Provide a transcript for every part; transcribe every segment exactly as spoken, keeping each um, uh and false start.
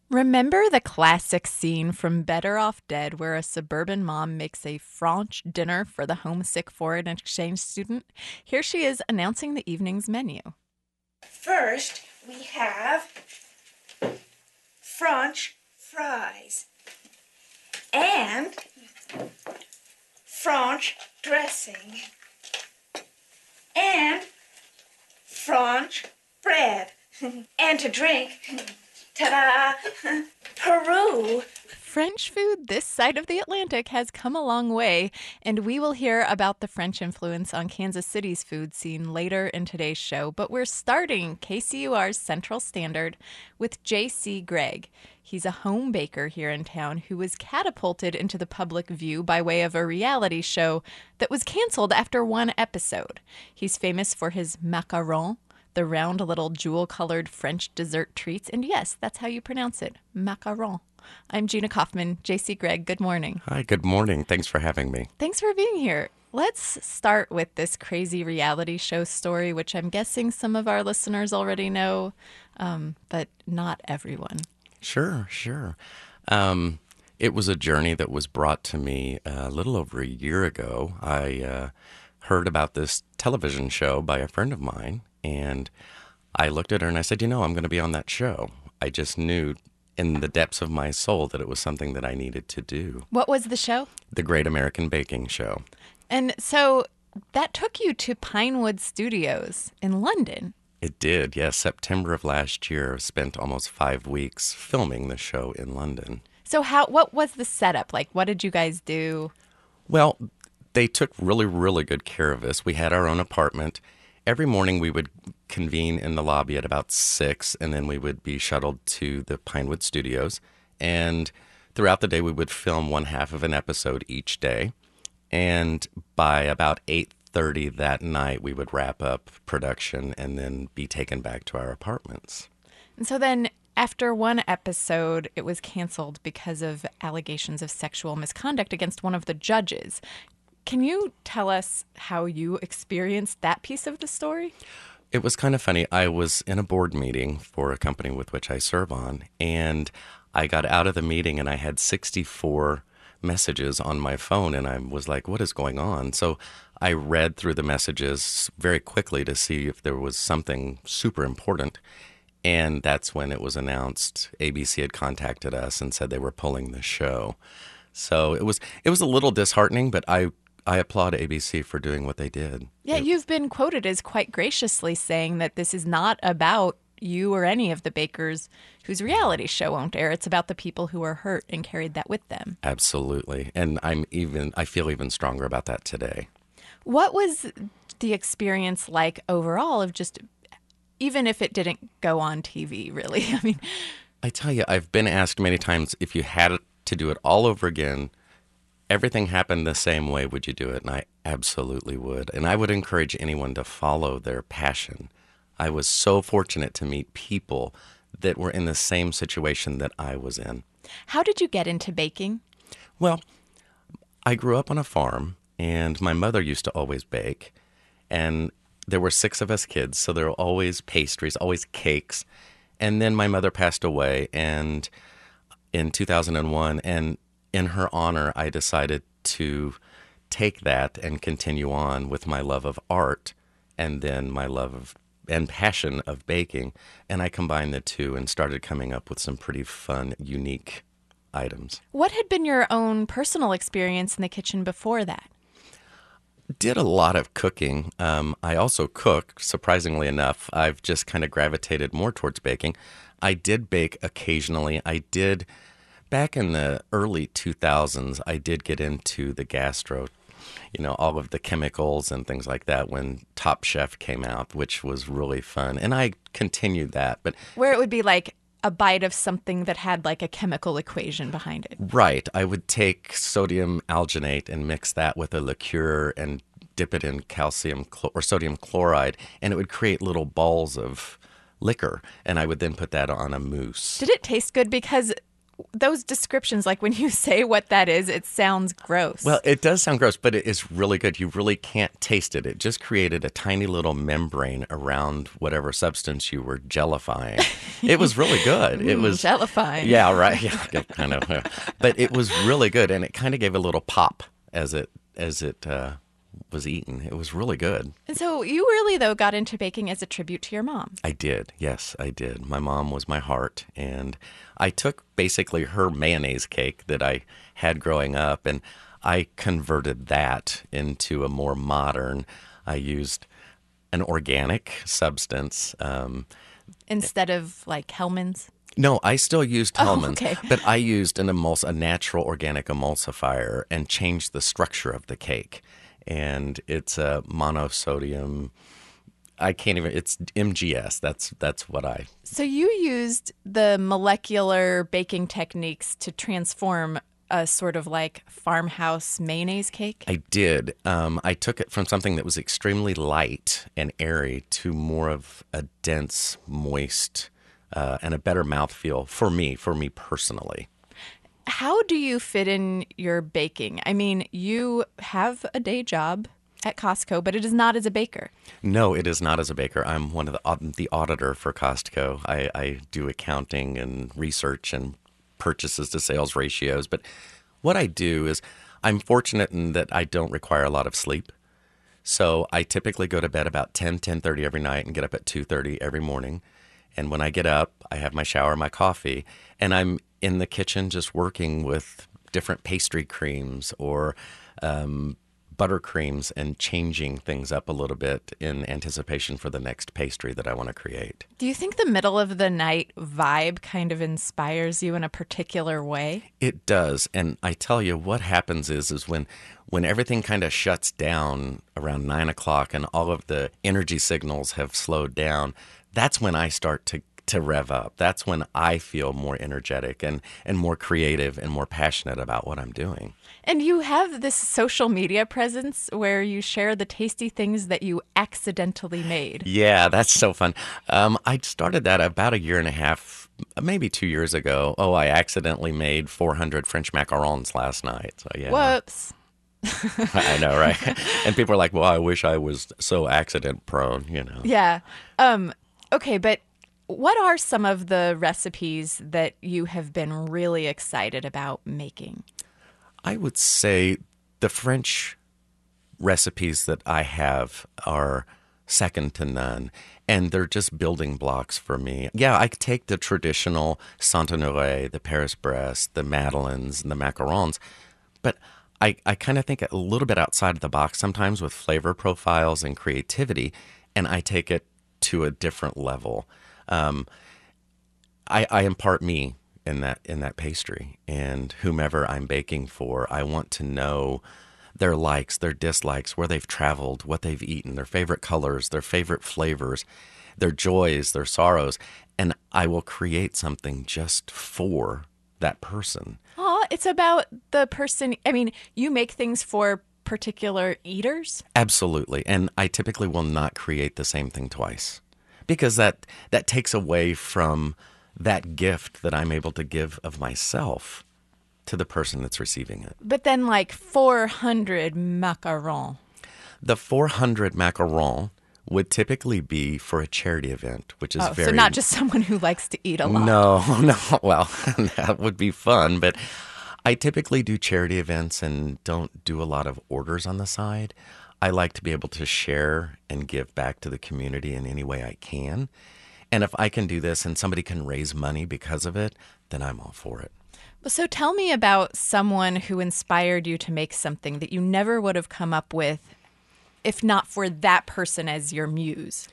Remember the classic scene from Better Off Dead where a suburban mom makes a French dinner for the homesick foreign exchange student? Here she is announcing the evening's menu. First, we have French fries and French dressing and French bread. And to drink, ta-da, Peru. French food this side of the Atlantic has come a long way, and we will hear about the French influence on Kansas City's food scene later in today's show. But we're starting K C U R's Central Standard with J C Gregg. He's a home baker here in town who was catapulted into the public view by way of a reality show that was canceled after one episode. He's famous for his macarons, the round little jewel-colored French dessert treats. And yes, that's how you pronounce it, macaron. I'm Gina Kaufman. J C Gregg, good morning. Hi, good morning. Thanks for having me. Thanks for being here. Let's start with this crazy reality show story, which I'm guessing some of our listeners already know, um, but not everyone. Sure, sure. Um, it was a journey that was brought to me a little over a year ago. I uh, heard about this television show by a friend of mine, and I looked at her and I said, you know, I'm going to be on that show. I just knew in the depths of my soul that it was something that I needed to do. What was the show? The Great American Baking Show. And so that took you to Pinewood Studios in London. It did, yes. September of last year, I spent almost five weeks filming the show in London. So how? What was the setup like? What did you guys do? Well, they took really, really good care of us. We had our own apartment. Every morning we would convene in the lobby at about six, and then we would be shuttled to the Pinewood Studios. And throughout the day, we would film one half of an episode each day. And by about eight thirty that night, we would wrap up production and then be taken back to our apartments. And so then after one episode, it was canceled because of allegations of sexual misconduct against one of the judges. Can you tell us how you experienced that piece of the story? It was kind of funny. I was in a board meeting for a company with which I serve on, and I got out of the meeting and I had sixty-four messages on my phone, and I was like, what is going on? So I read through the messages very quickly to see if there was something super important, and that's when it was announced A B C had contacted us and said they were pulling the show. So it was it was a little disheartening, but I I applaud A B C for doing what they did. Yeah, It- you've been quoted as quite graciously saying that this is not about you or any of the bakers whose reality show won't air. It's about the people who are hurt and carried that with them. Absolutely. And I'm even I feel even stronger about that today. What was the experience like overall of just, even if it didn't go on T V, really? I mean, I tell you, I've been asked many times, if you had to do it all over again, everything happened the same way, would you do it? And I absolutely would. And I would encourage anyone to follow their passion. I was so fortunate to meet people that were in the same situation that I was in. how did you get into baking? Well, I grew up on a farm, and my mother used to always bake. And there were six of us kids, so there were always pastries, always cakes. And then my mother passed away and in two thousand one, and in her honor, I decided to take that and continue on with my love of art and then my love of and passion of baking. And I combined the two and started coming up with some pretty fun, unique items. What had been your own personal experience in the kitchen before that? Did a lot of cooking. Um, I also cook, surprisingly enough. I've just kind of gravitated more towards baking. I did bake occasionally. I did, back in the early two thousands, I did get into the gastro, you know, all of the chemicals and things like that when Top Chef came out, which was really fun. And I continued that. But Where it would be like a bite of something that had like a chemical equation behind it. right, I would take sodium alginate and mix that with a liqueur and dip it in calcium chl- or sodium chloride, and it would create little balls of liquor. And I would then put that on a mousse. Did it taste good? Because those descriptions, like when you say what that is, it sounds gross. Well, it does sound gross, but it is really good. You really can't taste it. It just created a tiny little membrane around whatever substance you were jellifying. It was really good. It Mm, was jellifying. Yeah, right. Yeah, kind of. Yeah. But it was really good, and it kind of gave a little pop as it as it uh, was eaten. It was really good. And so you really, though, got into baking as a tribute to your mom. I did. Yes, I did. My mom was my heart, and I took basically her mayonnaise cake that I had growing up, and I converted that into a more modern. I used an organic substance. Um, Instead of like Hellman's. no, I still used Oh, Hellman's, okay. but I used an emuls- a natural organic emulsifier and changed the structure of the cake. And it's a monosodium. I can't even. It's M G S. That's that's what I. So you used the molecular baking techniques to transform a sort of like farmhouse mayonnaise cake? I did. Um, I took it from something that was extremely light and airy to more of a dense, moist, uh, and a better mouthfeel for me, for me personally. How do you fit in your baking? I mean, you have a day job at Costco, but it is not as a baker. No, it is not as a baker. I'm one of the au- the auditor for Costco. I, I do accounting and research and purchases to sales ratios. But what I do is I'm fortunate in that I don't require a lot of sleep. So I typically go to bed about ten, ten thirty every night and get up at two thirty every morning. And when I get up, I have my shower, my coffee, and I'm in the kitchen just working with different pastry creams or um, buttercreams and changing things up a little bit in anticipation for the next pastry that I want to create. Do you think the middle of the night vibe kind of inspires you in a particular way? It does. And I tell you, what happens is is when when everything kind of shuts down around nine o'clock and all of the energy signals have slowed down, that's when I start to to rev up. That's when I feel more energetic and, and more creative and more passionate about what I'm doing. And you have this social media presence where you share the tasty things that you accidentally made. Yeah, that's so fun. Um, I started that about a year and a half, maybe two years ago. Oh, I accidentally made four hundred French macarons last night. So yeah, Whoops. I know, right? And people are like, "Well, I wish I was so accident prone," you know. Yeah. Um, okay, but what are some of the recipes that you have been really excited about making? I would say the French recipes that I have are second to none, and they're just building blocks for me. Yeah, I take the traditional Saint-Honoré, the Paris-Brest, the Madeleines, and the macarons, but I, I kind of think a little bit outside of the box sometimes with flavor profiles and creativity, and I take it to a different level. Um, I, I impart me in that in that pastry, and whomever I'm baking for, I want to know their likes, their dislikes, where they've traveled, what they've eaten, their favorite colors, their favorite flavors, their joys, their sorrows, and I will create something just for that person. Oh, it's about the person. I mean, you make things for particular eaters? Absolutely, and I typically will not create the same thing twice, because that that takes away from that gift that I'm able to give of myself to the person that's receiving it. But then like four hundred macarons. The four hundred macarons would typically be for a charity event, which is Oh, very... so not just someone who likes to eat a lot. No, no. Well, that would be fun, but I typically do charity events and don't do a lot of orders on the side. I like to be able to share and give back to the community in any way I can. And if I can do this and somebody can raise money because of it, then I'm all for it. So tell me about someone who inspired you to make something that you never would have come up with if not for that person as your muse.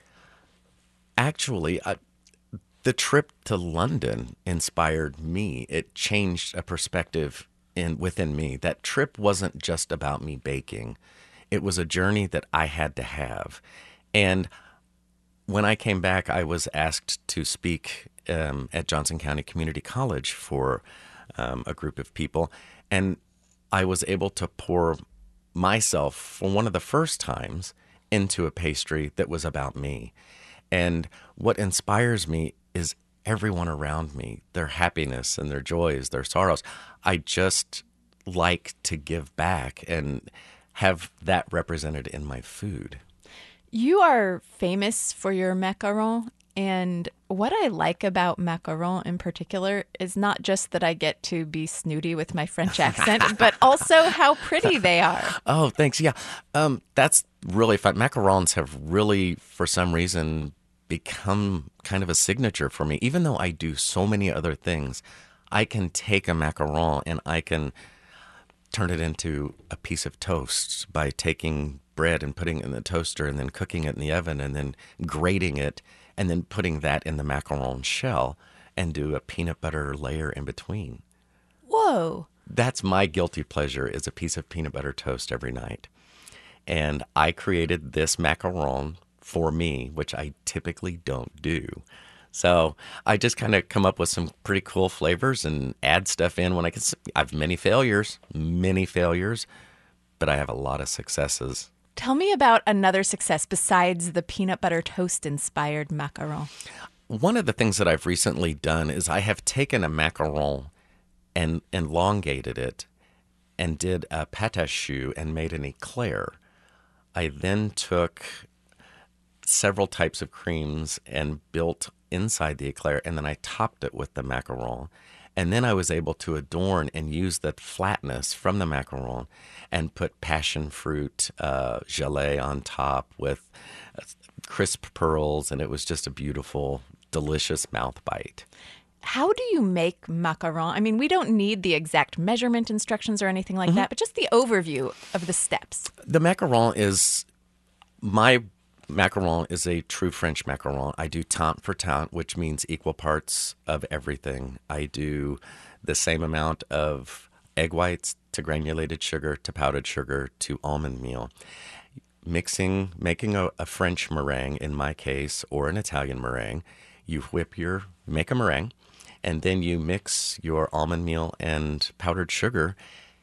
Actually, I, the trip to London inspired me. It changed a perspective in within me. That trip wasn't just about me baking. It was a journey that I had to have. And when I came back, I was asked to speak um, at Johnson County Community College for um, a group of people. And I was able to pour myself, for one of the first times, into a pastry that was about me. And what inspires me is everyone around me, their happiness and their joys, their sorrows. I just like to give back and have that represented in my food. You are famous for your macaron, and what I like about macaron in particular is not just that I get to be snooty with my French accent, but also how pretty they are. Oh, thanks. Yeah, um, that's really fun. Macarons have really, for some reason, become kind of a signature for me. Even though I do so many other things, I can take a macaron and I can turn it into a piece of toast by taking bread and putting it in the toaster and then cooking it in the oven and then grating it and then putting that in the macaron shell and do a peanut butter layer in between. Whoa. That's my guilty pleasure, is a piece of peanut butter toast every night. And I created this macaron for me, which I typically don't do. So I just kind of come up with some pretty cool flavors and add stuff in when I can. I have many failures, many failures, but I have a lot of successes. Tell me about another success besides the peanut butter toast inspired macaron. One of the things that I've recently done is I have taken a macaron and elongated it and did a pâte à choux and made an eclair. I then took several types of creams and built inside the eclair, and then I topped it with the macaron. And then I was able to adorn and use the flatness from the macaron and put passion fruit uh, gelée on top with crisp pearls, and it was just a beautiful, delicious mouth bite. How do you make macaron? I mean, we don't need the exact measurement instructions or anything like mm-hmm. that, but just the overview of the steps. The macaron is, my macaron is a true French macaron. I do tant for tant, which means equal parts of everything. I do the same amount of egg whites to granulated sugar to powdered sugar to almond meal. Mixing, making a, a French meringue in my case, or an Italian meringue, you whip your, make a meringue, and then you mix your almond meal and powdered sugar.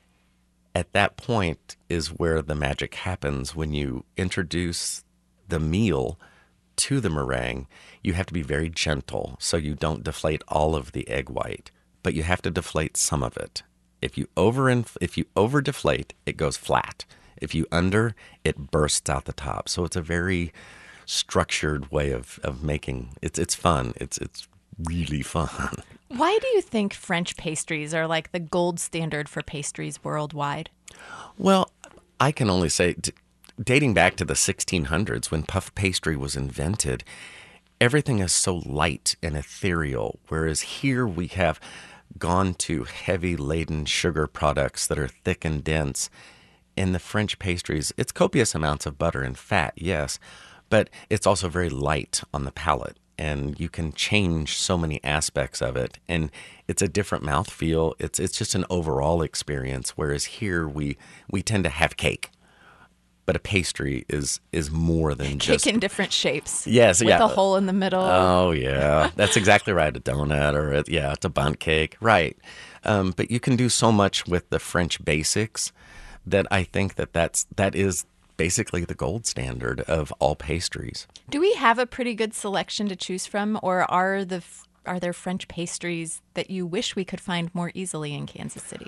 At that point is where the magic happens. When you introduce the meal to the meringue, you have to be very gentle so you don't deflate all of the egg white, but you have to deflate some of it. If you over if you over deflate, it goes flat. If you under, it bursts out the top. So it's a very structured way of, of making. It's it's fun. It's it's really fun. Why do you think French pastries are like the gold standard for pastries worldwide? Well, I can only say, t- dating back to the sixteen hundreds when puff pastry was invented, everything is so light and ethereal, whereas here we have gone to heavy-laden sugar products that are thick and dense. In the French pastries, it's copious amounts of butter and fat, yes, but it's also very light on the palate, and you can change so many aspects of it, and it's a different mouthfeel. It's it's just an overall experience, whereas here we we tend to have cake. But a pastry is is more than cake just... Cake in different shapes. Yes, with yeah. With a hole in the middle. Oh, yeah. That's exactly right. A donut or, a, yeah, it's a bundt cake. Right. Um, but you can do so much with the French basics that I think that that's, that is basically the gold standard of all pastries. Do we have a pretty good selection to choose from, or are the are there French pastries that you wish we could find more easily in Kansas City?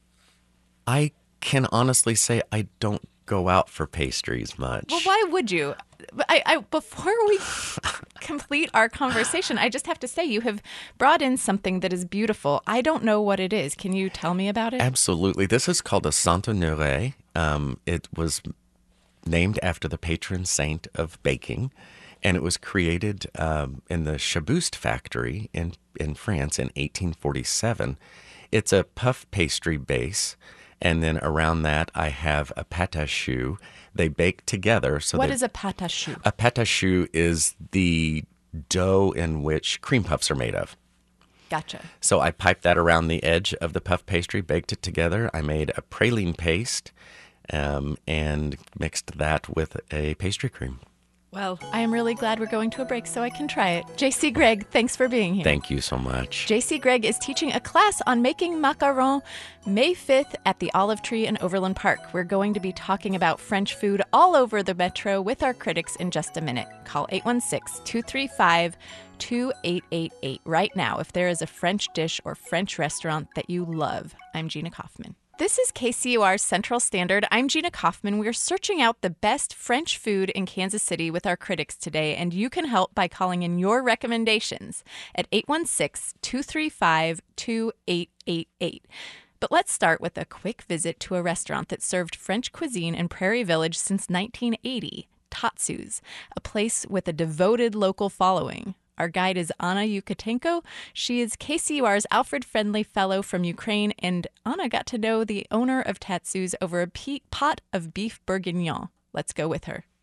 I can honestly say I don't go out for pastries much. Well, why would you? I, I before we complete our conversation, I just have to say you have brought in something that is beautiful. I don't know what it is. Can you tell me about it? Absolutely. This is called a Saint-Honoré. Um, it was named after the patron saint of baking, and it was created um, in the Chabouste factory in, in France in eighteen forty-seven. It's a puff pastry base. And then around that, I have a pâte à choux. They bake together. So what they, is a pâte à choux? A pâte à choux is the dough in which cream puffs are made of. Gotcha. So I piped that around the edge of the puff pastry, baked it together. I made a praline paste um, and mixed that with a pastry cream. Well, I am really glad we're going to a break so I can try it. J C. Gregg, thanks for being here. Thank you so much. J C. Gregg is teaching a class on making macaron May fifth at the Olive Tree in Overland Park. We're going to be talking about French food all over the metro with our critics in just a minute. Call eight one six, two three five, two two eight eight eight right now if there is a French dish or French restaurant that you love. I'm Gina Kaufman. This is K C U R Central Standard. I'm Gina Kaufman. We're searching out the best French food in Kansas City with our critics today, and you can help by calling in your recommendations at eight one six, two three five, two eight eight eight. But let's start with a quick visit to a restaurant that served French cuisine in Prairie Village since nineteen eighty, Tatsu's, a place with a devoted local following. Our guide is Anna Yukatenko. She is K C U R's Alfred Friendly Fellow from Ukraine, and Anna got to know the owner of Tatsu's over a pe- pot of beef bourguignon. Let's go with her.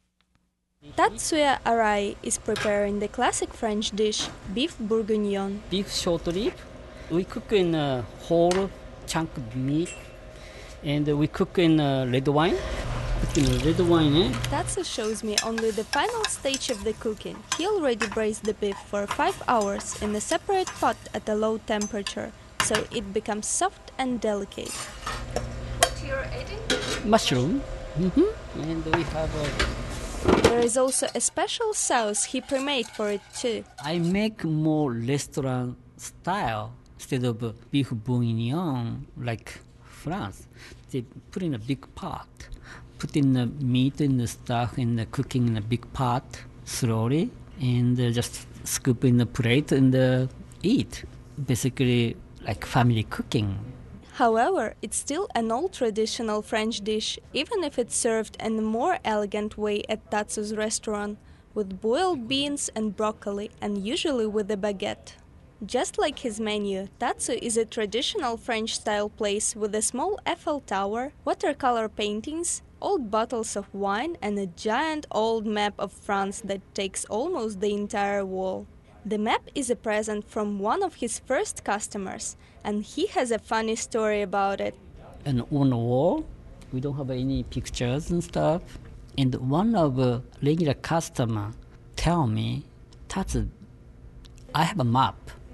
Tatsuya Arai is preparing the classic French dish, beef bourguignon. Beef short rib. We cook in a whole chunk of meat, and we cook in uh, red wine. In red wine, eh? Tatsu shows me only the final stage of the cooking. He already braised the beef for five hours in a separate pot at a low temperature, so it becomes soft and delicate. What you're eating? Mushroom. Mm-hmm. And we have a... There is also a special sauce he pre-made for it too. I make more restaurant style instead of uh, beef bourguignon like France. They put in a big pot. Put in the meat and the stuff in the cooking in a big pot slowly, and uh, just scoop in the plate and uh, eat. Basically, like family cooking. However, it's still an old traditional French dish, even if it's served in a more elegant way at Tatsu's restaurant, with boiled beans and broccoli, and usually with a baguette. Just like his menu, Tatsu is a traditional French-style place with a small Eiffel Tower, watercolor paintings, old bottles of wine, and a giant old map of France that takes almost the entire wall. The map is a present from one of his first customers, and he has a funny story about it. And on the wall, we don't have any pictures and stuff. And one of the regular customer tell me, Tatsu, I have a map.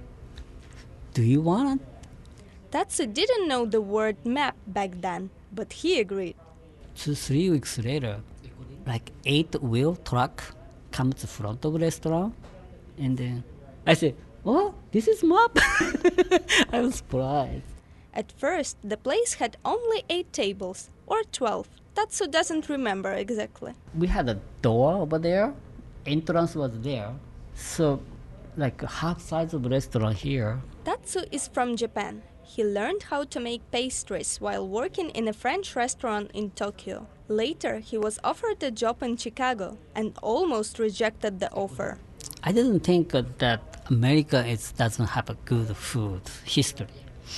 Do you want it? Tatsu didn't know the word map back then, but he agreed. Two, three weeks later, like eight-wheel truck comes to front of the restaurant, and then I said, "Oh, this is map." I was surprised. At first, the place had only eight tables, or twelve. Tatsu doesn't remember exactly. We had a door over there. Entrance was there, so like half size of the restaurant here. Tatsu is from Japan. He learned how to make pastries while working in a French restaurant in Tokyo. Later, he was offered a job in Chicago and almost rejected the offer. I didn't think that America is, doesn't have a good food history.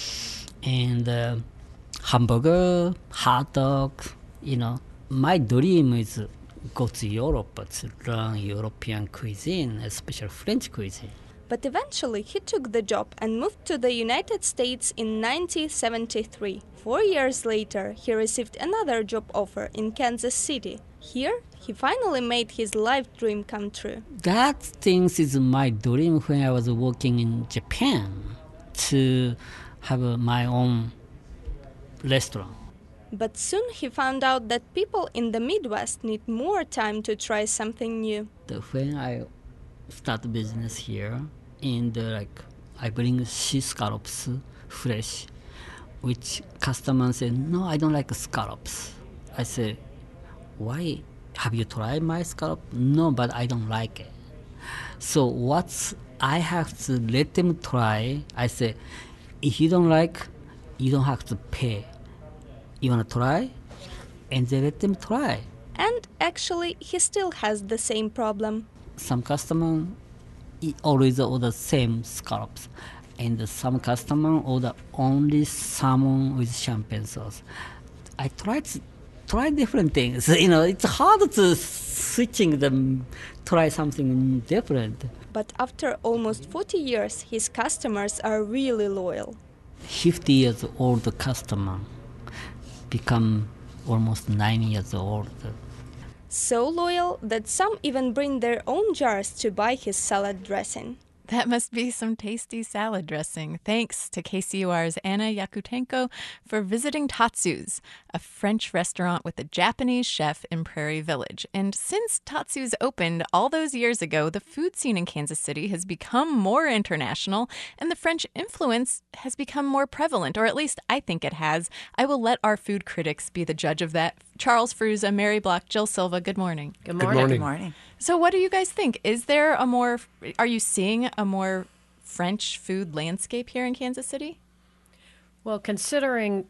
And uh, hamburger, hot dog, you know. My dream is go to Europe to learn European cuisine, especially French cuisine. But eventually he took the job and moved to the United States in nineteen seventy-three. Four years later, he received another job offer in Kansas City. Here, he finally made his life dream come true. That things is my dream when I was working in Japan, to have uh, my own restaurant. But soon he found out that people in the Midwest need more time to try something new. The, when I start business here, and uh, like I bring sea scallops fresh, which customers say, "No, I don't like scallops." I say, "Why? Have you tried my scallop?" "No, but I don't like it." So what's I have to let them try. I say, if you don't like, you don't have to pay. You want to try? And they let them try. And actually, he still has the same problem. Some customer always order same scallops, and some customer order only salmon with champagne sauce. I tried to try different things. You know, it's hard to switching them, try something different. But after almost forty years, his customers are really loyal. fifty years old customer become almost nine years old. So loyal that some even bring their own jars to buy his salad dressing. That must be some tasty salad dressing. Thanks to K C U R's Anna Yakutenko for visiting Tatsu's, a French restaurant with a Japanese chef in Prairie Village. And since Tatsu's opened all those years ago, the food scene in Kansas City has become more international, and the French influence has become more prevalent, or at least I think it has. I will let our food critics be the judge of that. Charles Fruza, Mary Block, Jill Silva, good morning. Good morning. morning. Good morning. So what do you guys think? Is there a more, are you seeing a more French food landscape here in Kansas City? Well, considering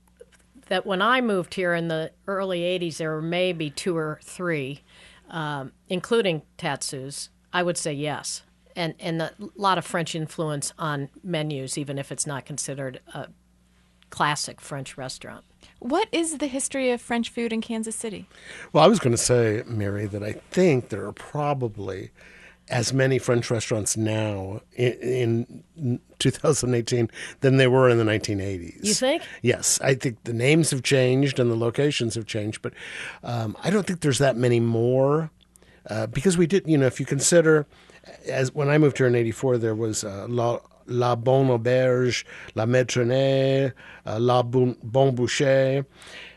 that when I moved here in the early eighties, there were maybe two or three, um, including Tatsu's, I would say yes. And, and a lot of French influence on menus, even if it's not considered a classic French restaurant. What is the history of French food in Kansas City? Well, I was going to say, Mary, that I think there are probably as many French restaurants now in, in two thousand eighteen than there were in the nineteen eighties. You think? Yes. I think the names have changed and the locations have changed, but um, I don't think there's that many more uh, because we did, you know, if you consider, as when I moved here in eighty-four, there was uh, La, La Bonne Auberge, La Maîtrenée, uh, La Bon, bon Boucher,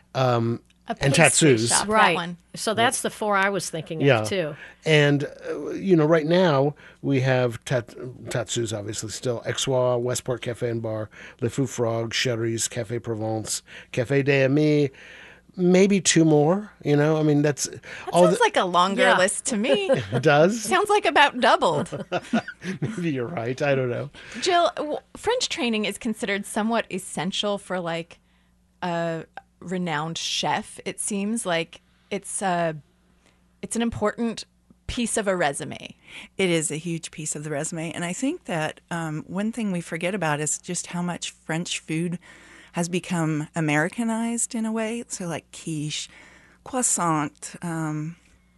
um, A and pastry Tatsu's. shop, that Right. one. So that's the four I was thinking Yeah. of, too. And, uh, you know, right now we have tat- Tatsu's, obviously, still. Aixois, Westport Cafe and Bar, Le Fou Frog, Chery's, Café Provence, Café des Amis, maybe two more, you know? I mean, that's... That all sounds the- like a longer Yeah. list to me. It does? Sounds like about doubled. Maybe you're right. I don't know. Jill, w- French training is considered somewhat essential for like a renowned chef. It seems like it's a, it's an important piece of a resume. It is a huge piece of the resume. And I think that um, one thing we forget about is just how much French food has become Americanized in a way. So like quiche, croissant, um,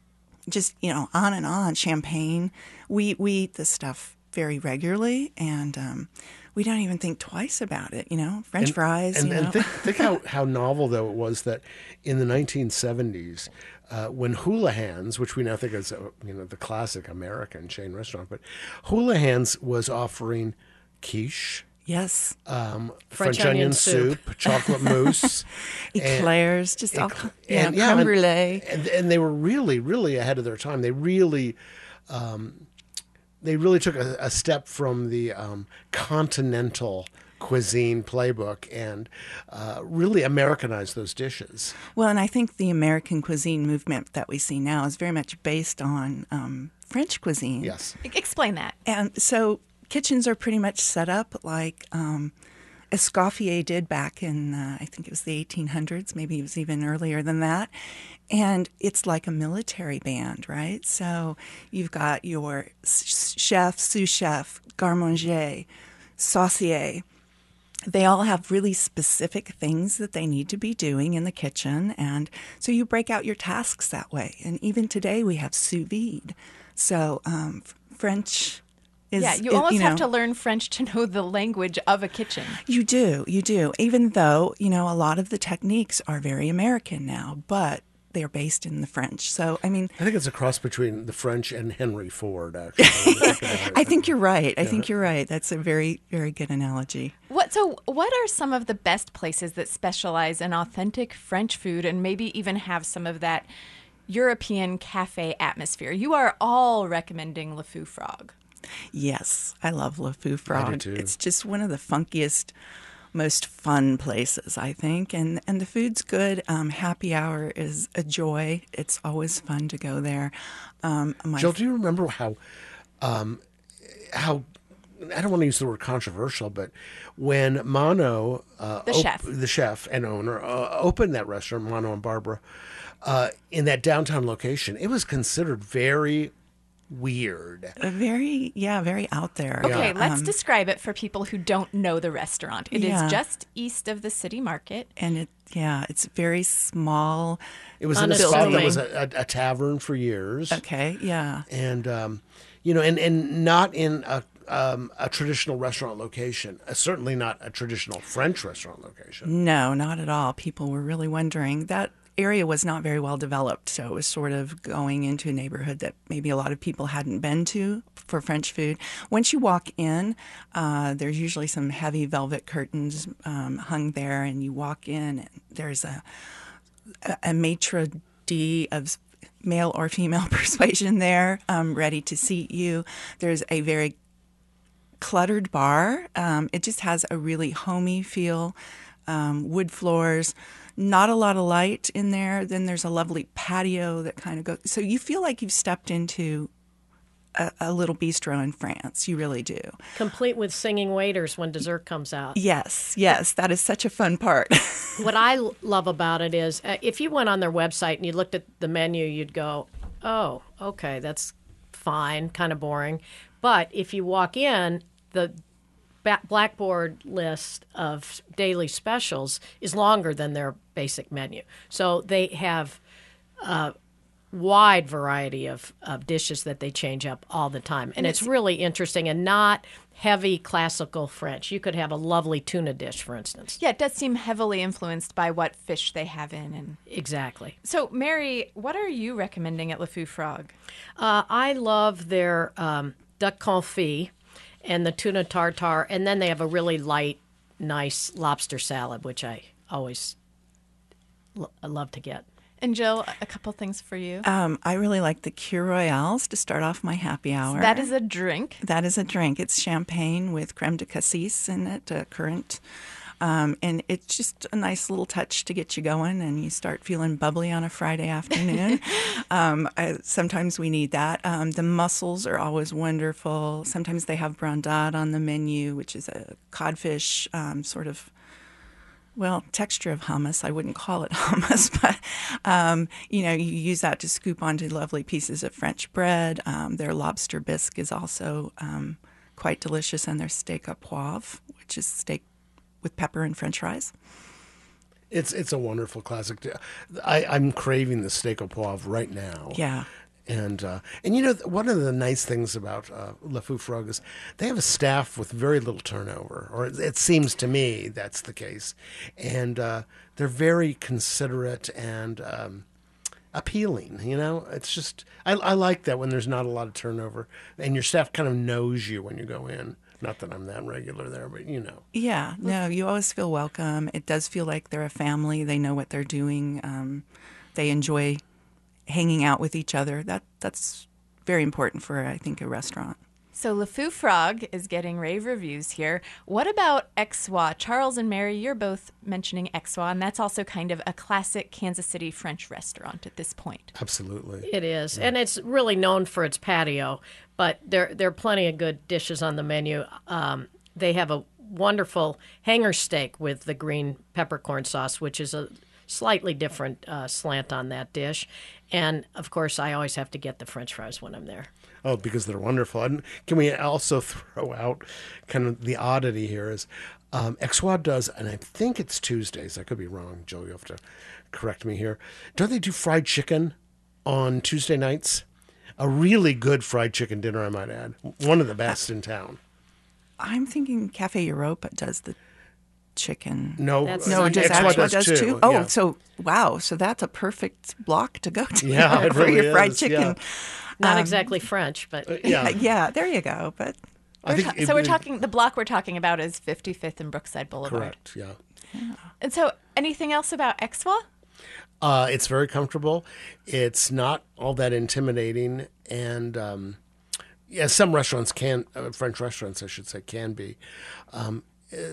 just, you know, on and on, champagne. We, we eat this stuff very regularly, and um, we don't even think twice about it, you know, French And- fries, And, you and know. think, think how, how novel, though, it was that in the nineteen seventies, uh, when Houlihan's, which we now think is, uh, you know, the classic American chain restaurant, but Houlihan's was offering quiche, Yes. um, French French, onion, onion soup, soup. chocolate mousse. and- Eclairs, just all, Ecl- yeah, and, yeah, creme and- brulee. And, and they were really, really ahead of their time. They really, um, they really took a, a step from the um, continental cuisine playbook and uh, really Americanized those dishes. Well, and I think the American cuisine movement that we see now is very much based on um, French cuisine. Yes. E- Explain that. And so kitchens are pretty much set up like um, Escoffier did back in, uh, I think it was the eighteen hundreds, maybe it was even earlier than that. And it's like a military band, right? So you've got your s- chef, sous chef, garde-manger, saucier. They all have really specific things that they need to be doing in the kitchen. And so you break out your tasks that way. And even today we have sous vide. So um, f- French is... Yeah, you is, almost have know, to learn French to know the language of a kitchen. You do, you do. Even though, you know, a lot of the techniques are very American now, but they're based in the French. So, I mean, I think it's a cross between the French and Henry Ford, actually. when you think about it. I think you're right. I think you're right. That's a very, very good analogy. What so what are some of the best places that specialize in authentic French food and maybe even have some of that European cafe atmosphere? You are all recommending Le Fou Frog. Yes, I love Le Fou Frog. too. It's just one of the funkiest, most fun places, I think. And and the food's good. Um, happy hour is a joy. It's always fun to go there. Um, my Jill, do you remember how, um, how, I don't want to use the word controversial, but when Mono, uh, The chef. the chef and owner, uh, opened that restaurant, Mono and Barbara, uh, in that downtown location, it was considered very weird. a very, yeah, very out there. Okay, let's Um, describe it for people who don't know the restaurant. It is Yeah. just east of the city market. and it, yeah, it's very small. It was in a spot that Unassuming. was a, a, a tavern for years. Okay, yeah. And, um, you know, and, and not in a, um, a traditional restaurant location, uh, certainly not a traditional French restaurant location. No, not at all. People were really wondering. That area was not very well developed, so it was sort of going into a neighborhood that maybe a lot of people hadn't been to for French food. Once you walk in, uh, there's usually some heavy velvet curtains um, hung there, and you walk in, and there's a, a, a maitre d' of male or female persuasion there, um, ready to seat you. There's a very cluttered bar. Um, it just has a really homey feel, um, wood floors, not a lot of light in there. Then there's a lovely patio that kind of goes. So you feel like you've stepped into a, a little bistro in France. You really do. Complete with singing waiters when dessert comes out. Yes, yes. That is such a fun part. What I l- love about it is uh, if you went on their website and you looked at the menu, you'd go, oh, okay, that's fine, kind of boring. But if you walk in, the ba- Blackboard list of daily specials is longer than their basic menu. So they have a wide variety of, of dishes that they change up all the time. And it's really interesting and not heavy classical French. You could have a lovely tuna dish, for instance. Yeah, it does seem heavily influenced by what fish they have in. And Exactly. so, Mary, what are you recommending at Le Fou Frog? Uh, I love their um, duck confit and the tuna tartare, and then they have a really light, nice lobster salad, which I always lo- love to get. And Jill, a couple things for you. Um, I really like the Cure Royales to start off my happy hour. That is a drink. That is a drink. It's champagne with creme de cassis in it, uh, currant. Um, and it's just a nice little touch to get you going, and you start feeling bubbly on a Friday afternoon. um, I, sometimes we need that. Um, the mussels are always wonderful. Sometimes they have brandade on the menu, which is a codfish um, sort of, well, texture of hummus. I wouldn't call it hummus, but, um, you know, you use that to scoop onto lovely pieces of French bread. Um, their lobster bisque is also um, quite delicious, and their steak à poivre, which is steak with pepper and French fries. It's it's a wonderful classic. I, I'm craving the steak au poivre right now. Yeah. And uh, and you know, one of the nice things about uh, Le Fou Frog is they have a staff with very little turnover, or it, it seems to me that's the case. And uh, they're very considerate and um, appealing. You know, it's just I, I like that when there's not a lot of turnover and your staff kind of knows you when you go in. Not that I'm that regular there, but you know. Yeah, no, you always feel welcome. It does feel like they're a family. They know what they're doing. Um, they enjoy hanging out with each other. That that's very important for, I think, a restaurant. So Le Fou Frog is getting rave reviews here. What about Aixois? Charles and Mary, you're both mentioning Aixois, and that's also kind of a classic Kansas City French restaurant at this point. Absolutely. It is, yeah. And it's really known for its patio, but there, there are plenty of good dishes on the menu. Um, they have a wonderful hanger steak with the green peppercorn sauce, which is a slightly different uh, slant on that dish. And, of course, I always have to get the French fries when I'm there. Oh, because they're wonderful. And can we also throw out kind of the oddity here is um, Aixois does, and I think it's Tuesdays. I could be wrong. Joe, you have to correct me here. Don't they do fried chicken on Tuesday nights? A really good fried chicken dinner, I might add. One of the best in town. I'm thinking Cafe Europa does the chicken. No, That's No, Sunday. just Aixois Aixois does too. too. Oh, yeah. so wow, so that's a perfect block to go to Yeah, it for really your fried is, chicken. yeah. Not Um, exactly French, but Uh, yeah. Yeah, there you go. But I We're think ta- it- so we're it- talking, the block we're talking about is fifty-fifth and Brookside Boulevard. Correct, yeah. And so anything else about Aixois? Uh, it's very comfortable. It's not all that intimidating. And um, yeah, some restaurants can, uh, French restaurants, I should say, can be. Um,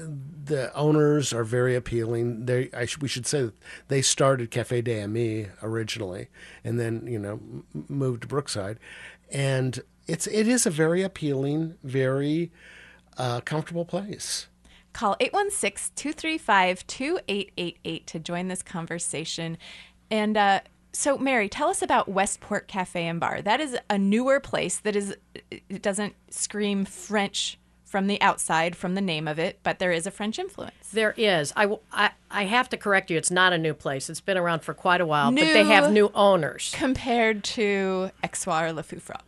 the owners are very appealing. They, I sh- we should say that they started Café des Amis originally, and then you know m- moved to Brookside, and it's it is a very appealing, very uh, comfortable place. Call eight one six, two three five, two eight eight eight to join this conversation. And uh, so, Mary, tell us about Westport Cafe and Bar. That is a newer place that is, it doesn't scream French from the outside, from the name of it, but there is a French influence. there is. I, w- I, I have to correct you. It's not a new place. It's been around for quite a while, New- but they have new owners. Compared to Aixois or Le Fou Frog.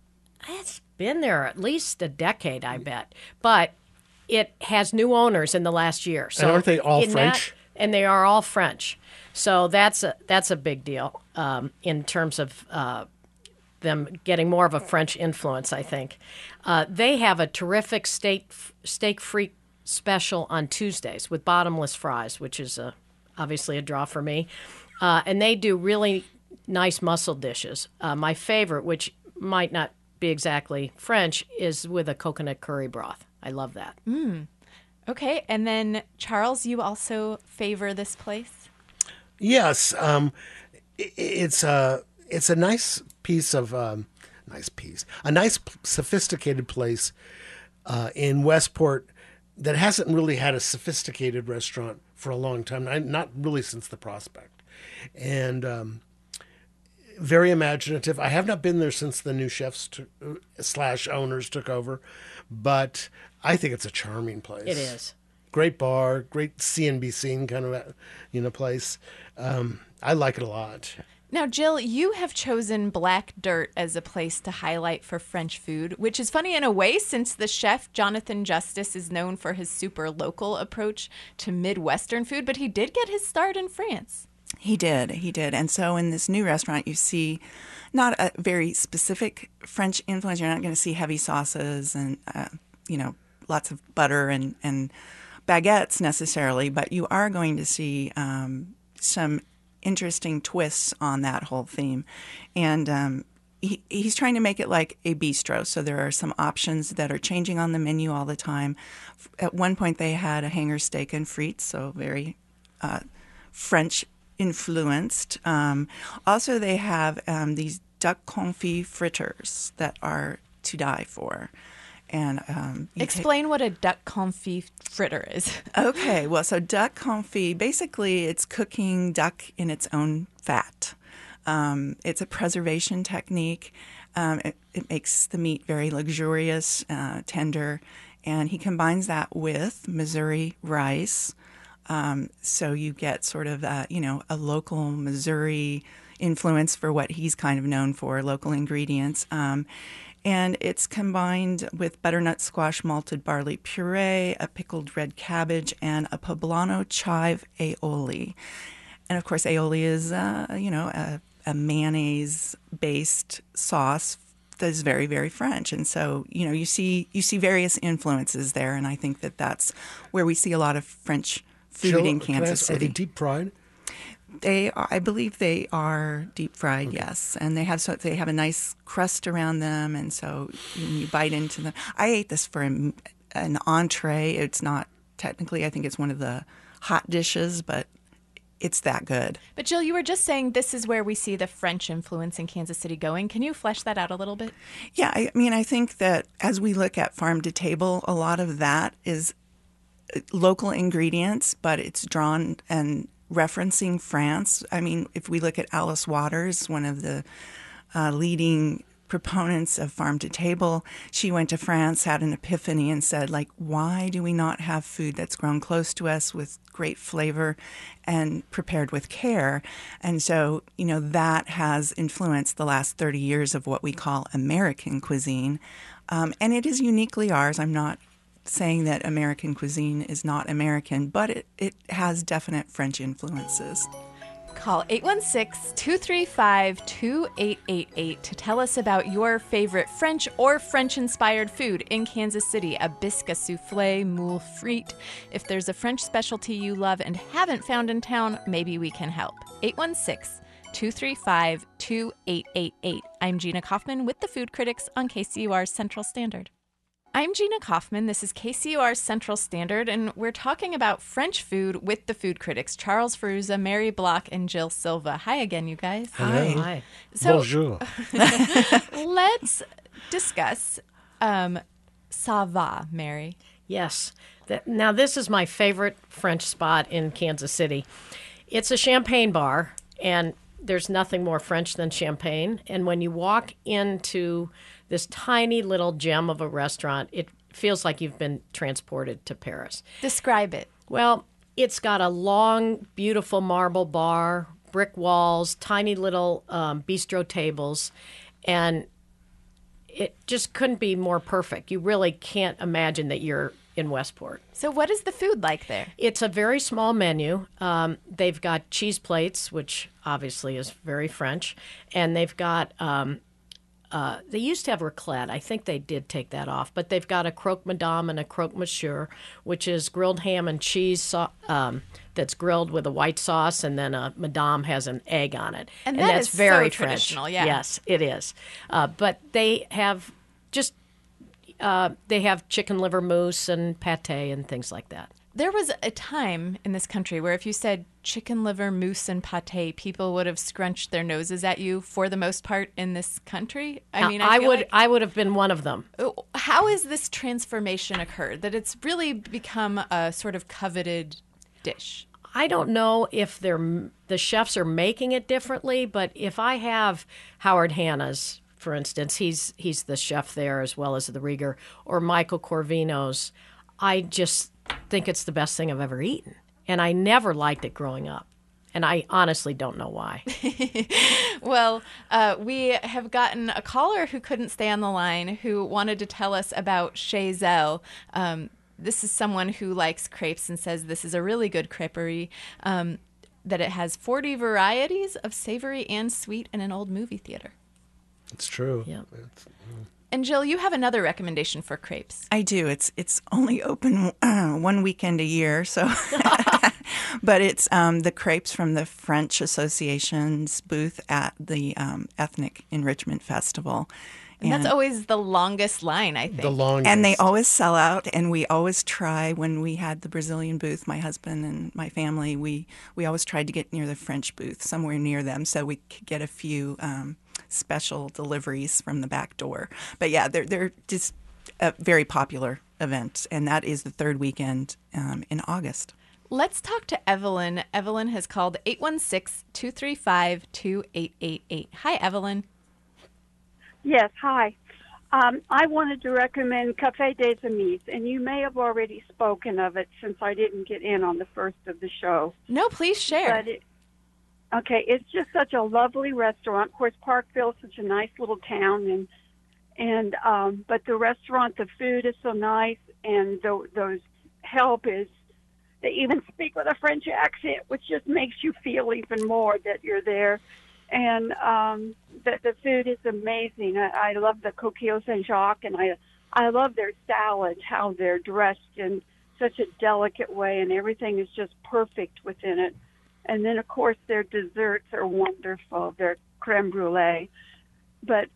It's been there at least a decade, I bet. But it has new owners in the last year. So And aren't they all in French? and they are all French. So that's a that's a big deal um, in terms of uh, them getting more of a French influence, I think. Uh, they have a terrific steak steak free special on Tuesdays with bottomless fries, which is a, obviously a draw for me. Uh, and they do really nice mussel dishes. Uh, my favorite, which might not be exactly French, is with a coconut curry broth. I love that. Mm. Okay, and then Charles, you also favor this place? Yes, um, it, it's a it's a nice piece of um, nice piece, a nice sophisticated place uh, in Westport that hasn't really had a sophisticated restaurant for a long time, not really since the Prospect, and um, very imaginative. I have not been there since the new chefs to, slash owners took over, but I think it's a charming place. It is. Great bar, great C N B C kind of, you know, place. Um, I like it a lot. Now, Jill, you have chosen Black Dirt as a place to highlight for French food, which is funny in a way since the chef, Jonathan Justice, is known for his super local approach to Midwestern food, but he did get his start in France. He did, he did. And so in this new restaurant, you see not a very specific French influence. You're not going to see heavy sauces and, uh, you know, lots of butter and, and baguettes necessarily, but you are going to see um, some interesting twists on that whole theme. And um, he, he's trying to make it like a bistro. So there are some options that are changing on the menu all the time. At one point, they had a hanger steak and frites, so very uh, French influenced. Um, also, they have um, these duck confit fritters that are to die for. And um, explain ta- what a duck confit fritter is. Okay, well, so duck confit, basically it's cooking duck in its own fat. Um, it's a preservation technique. Um, it, it makes the meat very luxurious, uh, tender, and he combines that with Missouri rice. Um, so you get sort of, uh, you know, a local Missouri influence for what he's kind of known for, local ingredients. Um, and it's combined with butternut squash malted barley puree, a pickled red cabbage, and a poblano chive aioli. And, of course, aioli is, uh, you know, a, a mayonnaise-based sauce that is very, very French. And so, you know, you see you see various influences there, and I think that that's where we see a lot of French food Jill, in can I Kansas ask, City. Are they deep fried? They are, I believe they are deep fried, okay. Yes, and they have so they have a nice crust around them, and so when you bite into them. I ate this for an, an entree. It's not technically, I think it's one of the hot dishes, but it's that good. But Jill, you were just saying this is where we see the French influence in Kansas City going. Can you flesh that out a little bit? Yeah, I mean, I think that as we look at farm to table, a lot of that is local ingredients, but it's drawn and referencing France. I mean, if we look at Alice Waters, one of the uh, leading proponents of farm to table, she went to France, had an epiphany, and said, like, why do we not have food that's grown close to us with great flavor and prepared with care? And so, you know, that has influenced the last thirty years of what we call American cuisine. Um, and it is uniquely ours. I'm not saying that American cuisine is not American, but it, it has definite French influences. Call eight one six, two three five, two eight eight eight to tell us about your favorite French or French-inspired food in Kansas City. A biscuit soufflé, moule frite. If there's a French specialty you love and haven't found in town, maybe we can help. eight one six, two three five, two eight eight eight. I'm Gina Kaufman with the Food Critics on K C U R's Central Standard. I'm Gina Kaufman. This is K C U R's Central Standard, and we're talking about French food with the Food Critics, Charles Ferruza, Mary Block, and Jill Silva. Hi again, you guys. Hi. Hi. So, Bonjour. let's discuss um, ça va, Mary. Yes. That, now, this is my favorite French spot in Kansas City. It's a champagne bar, and there's nothing more French than champagne. And when you walk into this tiny little gem of a restaurant, it feels like you've been transported to Paris. Describe it. Well, it's got a long, beautiful marble bar, brick walls, tiny little um, bistro tables, and it just couldn't be more perfect. You really can't imagine that you're in Westport. So what is the food like there? It's a very small menu. Um, they've got cheese plates, which obviously is very French, and they've got um, uh, they used to have raclette. I think they did take that off, but they've got a croque madame and a croque monsieur, which is grilled ham and cheese so- um, that's grilled with a white sauce, and then a madame has an egg on it, And that that's is so very traditional, French. yeah. Yes, it is. Uh, but they have just uh, they have chicken liver mousse and pate and things like that. There was a time in this country where if you said chicken liver, mousse, and pate, people would have scrunched their noses at you for the most part in this country. I mean, I, I feel would like- I would have been one of them. How has this transformation occurred that it's really become a sort of coveted dish? I don't know if they're the chefs are making it differently, but if I have Howard Hanna's, for instance, he's he's the chef there as well as the Rieger, or Michael Corvino's, I just think it's the best thing I've ever eaten. And I never liked it growing up. And I honestly don't know why. Well, uh, we have gotten a caller who couldn't stay on the line who wanted to tell us about Chez Zell. Um, this is someone who likes crepes and says this is a really good creperie, um, that it has forty varieties of savory and sweet in an old movie theater. It's true. Yeah. It's- And Jill, you have another recommendation for crepes. I do. It's it's only open uh, one weekend a year, so. But it's um, the crepes from the French Association's booth at the um, Ethnic Enrichment Festival. And that's always the longest line, I think. The longest. And they always sell out, and we always try when we had the Brazilian booth, my husband and my family, we, we always tried to get near the French booth, somewhere near them, so we could get a few um, special deliveries from the back door. But yeah, they're, they're just a very popular event, and that is the third weekend um, in August. Let's talk to Evelyn. Evelyn has called eight one six, two three five, two eight eight eight. Hi, Evelyn. Yes, hi. Um, I wanted to recommend Café des Amis, and you may have already spoken of it since I didn't get in on the first of the show. No, please share. But it, okay, it's just such a lovely restaurant. Of course, Parkville is such a nice little town, and and um, but the restaurant, the food is so nice, and the, those help is they even speak with a French accent, which just makes you feel even more that you're there. And um, the, the food is amazing. I, I love the coquille Saint-Jacques, and I I love their salads, how they're dressed in such a delicate way, and everything is just perfect within it. And then, of course, their desserts are wonderful, their creme brulee. But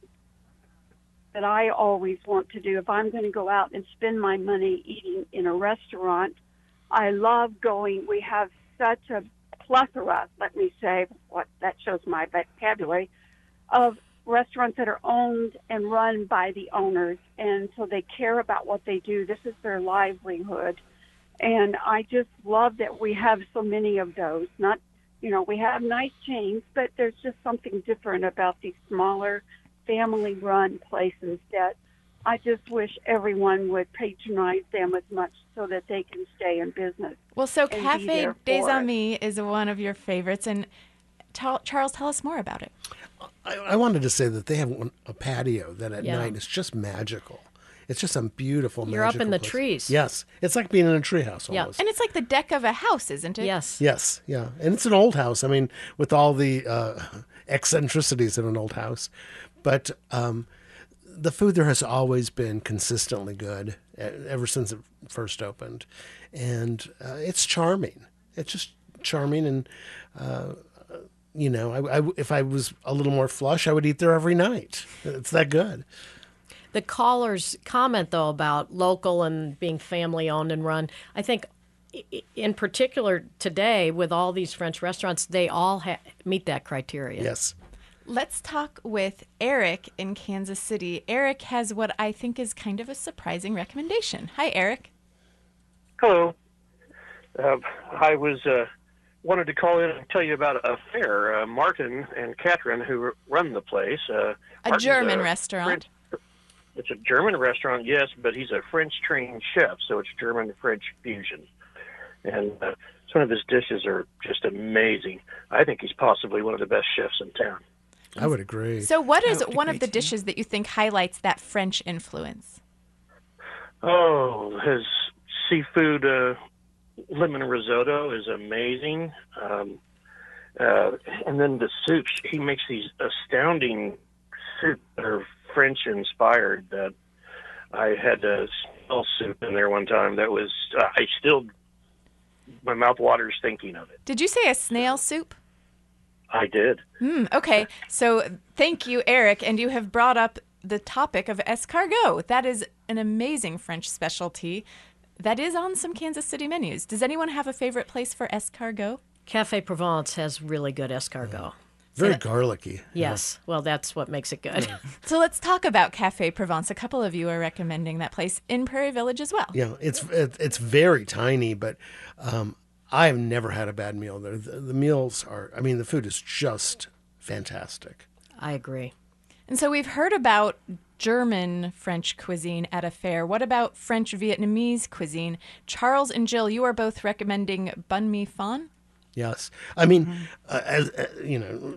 that I always want to do, if I'm going to go out and spend my money eating in a restaurant, I love going. We have such a plethora, let me say, what that shows my vocabulary, of restaurants that are owned and run by the owners, and so they care about what they do. This is their livelihood, and I just love that we have so many of those. Not, you know, we have nice chains, but there's just something different about these smaller, family-run places that I just wish everyone would patronize them as much so that they can stay in business. Well, so and be Café there des for it. Amis is one of your favorites, and tell, Charles, tell us more about it. I, I wanted to say that they have one, a patio that at Yeah. night is just magical. It's just a beautiful, You're up in magical the place. trees. Yes. It's like being in a treehouse Yeah. almost. And it's like the deck of a house, isn't it? Yes. Yes, yeah. And it's an old house. I mean, with all the uh, eccentricities of an old house. But um, the food there has always been consistently good e- ever since it first opened. And uh, it's charming. It's just charming. And, uh, you know, I, I, if I was a little more flush, I would eat there every night. It's that good. The caller's comment, though, about local and being family-owned and run, I think i- in particular today with all these French restaurants, they all ha- meet that criteria. Yes. Let's talk with Eric in Kansas City. Eric has what I think is kind of a surprising recommendation. Hi, Eric. Hello. Uh, I was uh, wanted to call in and tell you about a fair. Uh, Martin and Catherine, who run the place. Uh, A Martin's German a restaurant. French- it's a German restaurant, yes, but he's a French-trained chef, so it's German-French fusion. And uh, some of his dishes are just amazing. I think he's possibly one of the best chefs in town. I would agree. So, what is I would one agree of the too. dishes that you think highlights that French influence? Oh, his seafood uh, lemon risotto is amazing. Um, uh, and then the soups, he makes these astounding soups that are French inspired. That I had a snail soup in there one time that was, uh, I still, my mouth waters thinking of it. Did you say a snail soup? I did. Mm, okay, so thank you, Eric. And you have brought up the topic of escargot. That is an amazing French specialty that is on some Kansas City menus. Does anyone have a favorite place for escargot? Cafe Provence has really good escargot. Very garlicky. Yes. Well, that's what makes it good. So let's talk about Cafe Provence. A couple of you are recommending that place in Prairie Village as well. Yeah, it's it, it's very tiny, but um, I have never had a bad meal there. The, the meals are, I mean, the food is just fantastic. I agree. And so we've heard about German French cuisine at a fair. What about French Vietnamese cuisine? Charles and Jill, you are both recommending banh mi phan. Yes, I mean, mm-hmm. uh, as uh, you know,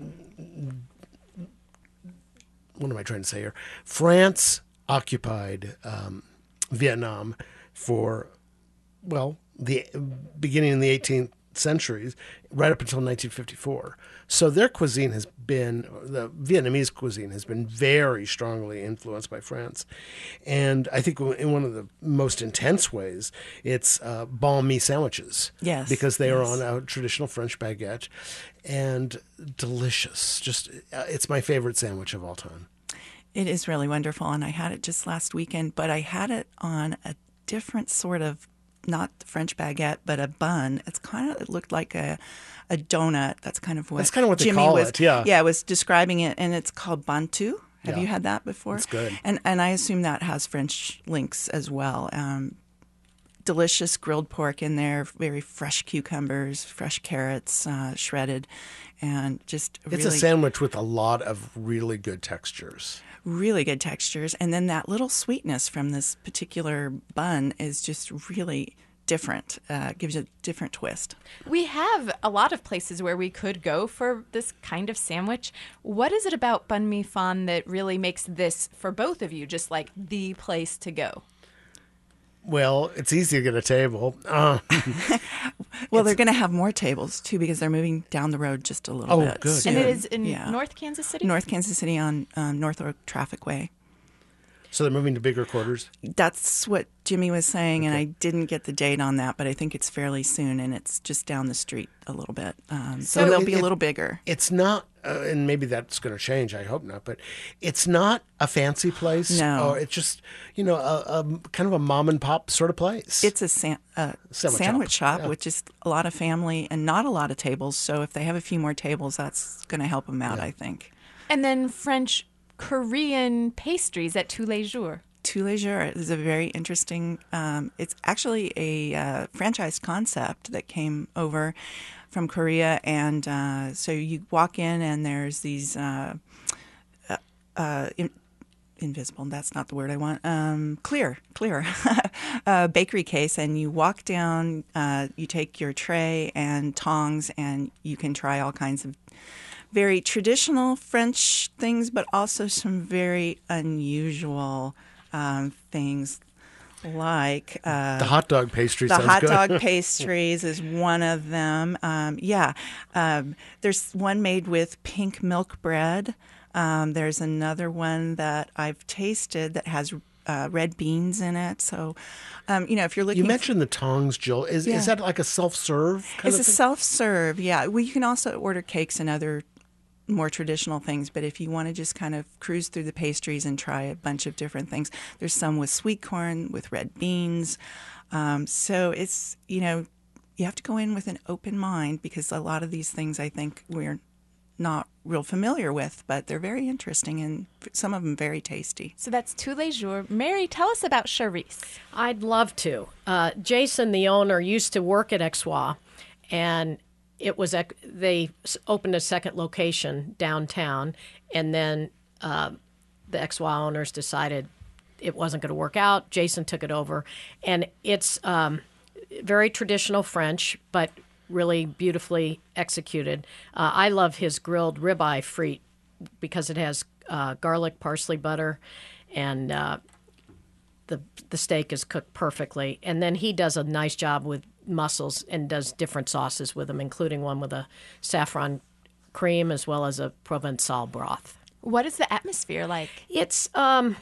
what am I trying to say here? France occupied um, Vietnam for, well, the beginning in the eighteenth centuries, right up until nineteen fifty-four. So their cuisine has been, the Vietnamese cuisine has been very strongly influenced by France. And I think in one of the most intense ways, it's uh, banh mi sandwiches. Yes. Because they yes. are on a traditional French baguette and delicious. Just, uh, it's my favorite sandwich of all time. It is really wonderful. And I had it just last weekend, but I had it on a different sort of, not French baguette, but a bun. It's kind of, it looked like a, a donut. That's kind of what That's kind of what they Jimmy call was, it, yeah. Yeah, was describing it, and it's called bantu. Have Yeah. you had that before? It's good. And and I assume that has French links as well. Um, delicious grilled pork in there, very fresh cucumbers, fresh carrots, uh, shredded, and just It's really, a sandwich with a lot of really good textures. really good textures. And then that little sweetness from this particular bun is just really different, uh, gives it a different twist. We have a lot of places where we could go for this kind of sandwich. What is it about banh mi phan that really makes this, for both of you, just like the place to go? Well, it's easy to get a table. Uh, Well, they're going to have more tables, too, because they're moving down the road just a little Oh, bit. good. soon. And it is in Yeah. North Kansas City? North Kansas City on um, North Oak Traffic Way. so they're moving to bigger quarters. That's what Jimmy was saying, and I didn't get the date on that, but I think it's fairly soon, and it's just down the street a little bit. Um, so, So they'll it- be a it- little bigger. It's not, uh, and maybe that's going to change. I hope not. But it's not a fancy place. No. Or it's just, you know, a, a kind of a mom and pop sort of place. It's a san- uh, Sandwich sandwich, shop, shop, yeah. with just a lot of family and not a lot of tables. So if they have a few more tables, that's going to help them out, I think. And then French Korean pastries at Tous les Jours. Tous les Jours is a very interesting, um, it's actually a uh, franchise concept that came over from Korea. And uh, so you walk in and there's these uh, uh, uh, in, invisible, that's not the word I want, um, clear, clear uh, bakery case. And you walk down, uh, you take your tray and tongs, and you can try all kinds of very traditional French things, but also some very unusual um, things like uh, the hot dog pastry the sounds hot good. dog pastries is one of them. Um, yeah, um, there's one made with pink milk bread. Um, there's another one that I've tasted that has uh, red beans in it. So, um, you know, if you're looking, You mentioned the tongs, Jill. Is Yeah. is that like a self-serve kind it's a of thing? self-serve. Yeah, well, you can also order cakes and other more traditional things, but if you want to just kind of cruise through the pastries and try a bunch of different things, there's some with sweet corn, with red beans. Um, so it's, you know, you have to go in with an open mind, because a lot of these things I think we're not real familiar with, but they're very interesting and some of them very tasty. So that's Tous les Jours. Mary, tell us about Charisse. I'd love to. Uh, Jason, the owner, used to work at Exwa, and it was ec- they s- opened a second location downtown, and then uh, the Exwa owners decided it wasn't going to work out. Jason took it over, and it's um, very traditional French, but really beautifully executed. Uh, I love his grilled ribeye frite because it has uh, garlic, parsley, butter, and uh, the the steak is cooked perfectly. And then he does a nice job with mussels and does different sauces with them, including one with a saffron cream as well as a Provençal broth. What is the atmosphere like? It's um,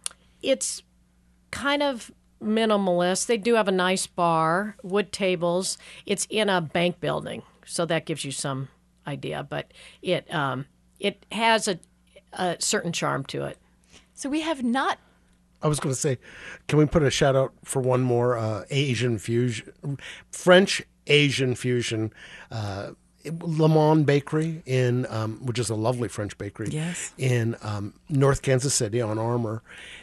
it's kind of minimalist. They do have a nice bar, wood tables. It's in a bank building, so that gives you some idea. But it um, it has a, a certain charm to it. So we have not. I was going to say, can we put a shout out for one more uh, Asian fusion, French Asian fusion, uh, Le Monde Bakery in, um, which is a lovely French bakery, Yes. in um, North Kansas City on Armour,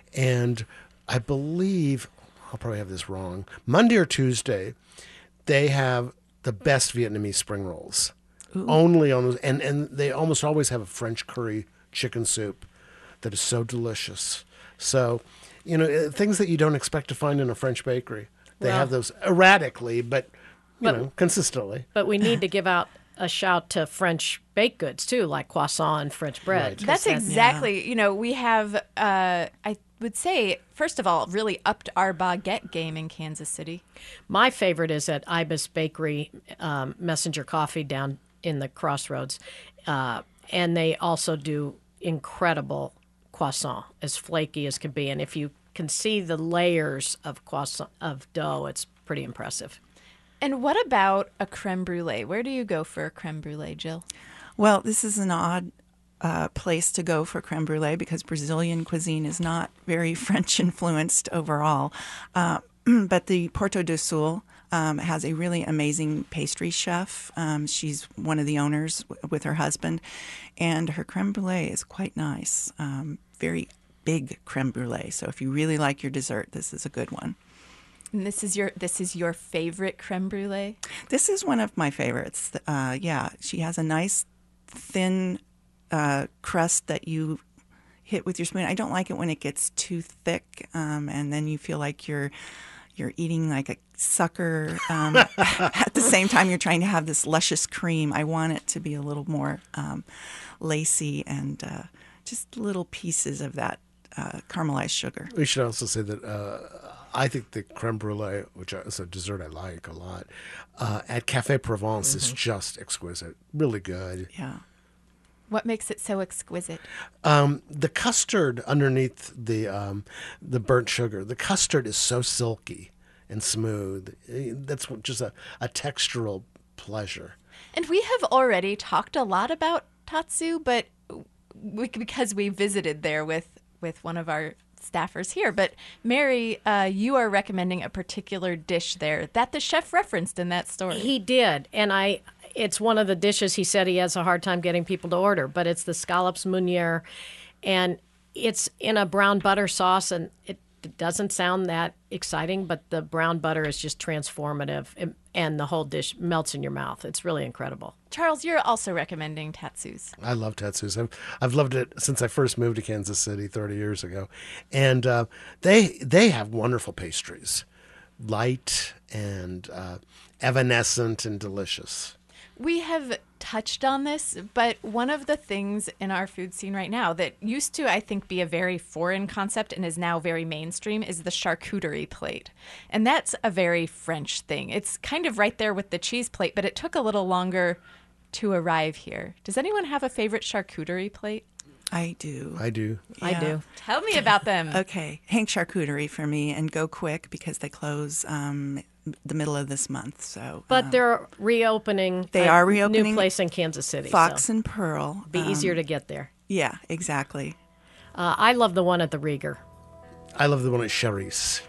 and I believe I'll probably have this wrong. Monday or Tuesday, they have the best Vietnamese spring rolls. Ooh. Only on those, and and they almost always have a French curry chicken soup that is so delicious. So, you know, uh, things that you don't expect to find in a French bakery. They Well- have those erratically, but you But- know, consistently. But we need to give out a shout to French baked goods too, like croissant and French bread. Right. 'cause That's that- exactly, you know, we have, uh, I would say, first of all, really upped our baguette game in Kansas City. My favorite is at Ibis Bakery, um, Messenger Coffee down in the Crossroads, uh, and they also do incredible croissant, as flaky as can be. And if you can see the layers of croissant of dough, it's pretty impressive. And what about a creme brulee? Where do you go for a creme brulee, Jill? Well, this is an odd uh, place to go for creme brulee because Brazilian cuisine is not very French influenced overall. Uh, but the Porto do Sul um, has a really amazing pastry chef. Um, she's one of the owners w- with her husband, and her creme brulee is quite nice. Um, very big creme brulee. So if you really like your dessert, this is a good one. And this is your this is your favorite creme brulee? This is one of my favorites. Uh, yeah, she has a nice thin uh, crust that you hit with your spoon. I don't like it when it gets too thick, um, and then you feel like you're you're eating like a sucker. Um, at the same time, you're trying to have this luscious cream. I want it to be a little more um, lacy and uh, just little pieces of that uh, caramelized sugar. We should also say that uh, I think the creme brulee, which is a dessert I like a lot, uh, at Café Provence is just exquisite. Really good. Yeah. What makes it so exquisite? Um, the custard underneath the um, the burnt sugar, the custard is so silky and smooth. Eh, That's what- just a, a textural pleasure. And we have already talked a lot about Tatsu, but we, because we visited there with, with one of our staffers here. But Mary, uh, you are recommending a particular dish there that the chef referenced in that story. He did, and I. It's one of the dishes he said he has a hard time getting people to order, but it's the scallops meunière, and it's in a brown butter sauce, and it doesn't sound that exciting, but the brown butter is just transformative, and- and the whole dish melts in your mouth. It's really incredible. Charles, you're also recommending Tatsu's. I love Tatsu's. I've, I've loved it since I first moved to Kansas City thirty years ago. And uh, they they have wonderful pastries, light and uh, evanescent and delicious. We have touched on this, but one of the things in our food scene right now that used to, I think, be a very foreign concept and is now very mainstream is the charcuterie plate. And that's a very French thing. It's kind of right there with the cheese plate, but it took a little longer to arrive here. Does anyone have a favorite charcuterie plate? I do. I do. I Yeah. do. Tell me about them. Okay, Hank Charcuterie for me, and go quick because they close um, the middle of this month. So, But um, they're reopening. They a are reopening new place in Kansas City. Fox so and Pearl. be um, easier to get there. Yeah, exactly. Uh, I love the one at the Rieger. I love the one at Sherry's.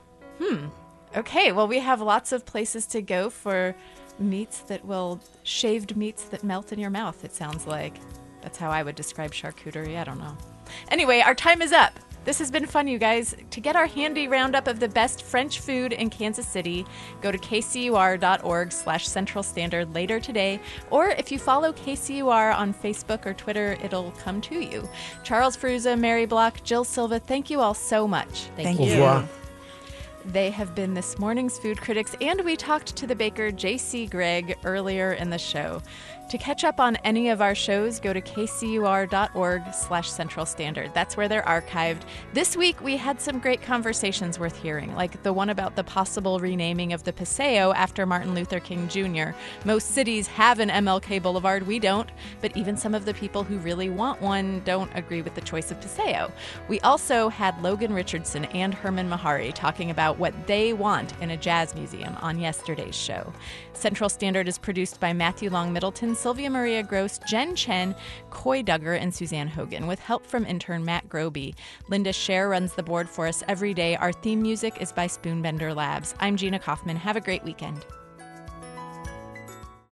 Okay, well, we have lots of places to go for meats that will, shaved meats that melt in your mouth, it sounds like. That's how I would describe charcuterie. I don't know. Anyway, our time is up. This has been fun, you guys. To get our handy roundup of the best French food in Kansas City, go to kcur.org slash Central Standard later today. Or if you follow K C U R on Facebook or Twitter, it'll come to you. Charles Ferruza, Mary Block, Jill Silva, thank you all so much. Thank, Thank you. you. Au revoir. They have been this morning's food critics, and we talked to the baker J C Gregg earlier in the show. To catch up on any of our shows, go to kcur.org slash Central Standard. That's where they're archived. This week, we had some great conversations worth hearing, like the one about the possible renaming of the Paseo after Martin Luther King Junior Most cities have an M L K Boulevard. We don't. But even some of the people who really want one don't agree with the choice of Paseo. We also had Logan Richardson and Herman Mahari talking about what they want in a jazz museum on yesterday's show. Central Standard is produced by Matthew Long Middleton, Sylvia Maria Gross, Jen Chen, Coy Duggar, and Suzanne Hogan, with help from intern Matt Groby. Linda Scher runs the board for us every day. Our theme music is by Spoonbender Labs. I'm Gina Kaufman. Have a great weekend.